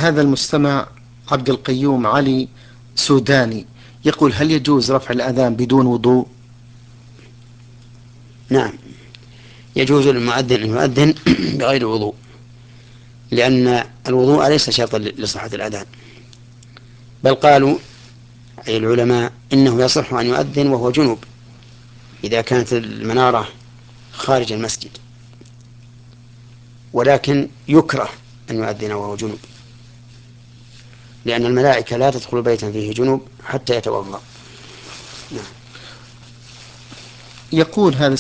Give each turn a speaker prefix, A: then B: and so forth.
A: هذا المستمع عبد القيوم علي سوداني يقول: هل يجوز رفع الأذان بدون وضوء؟
B: نعم، يجوز للمؤذن أن يؤذن بغير وضوء، لأن الوضوء ليس شرطا لصحة الأذان، بل قالوا أي العلماء إنه يصح أن يؤذن وهو جنوب إذا كانت المنارة خارج المسجد، ولكن يكره أن يؤذن وهو جنوب، لأن الملائكة لا تدخل بيتا فيه جنوب حتى يتوضأ. نعم.
A: يقول هذا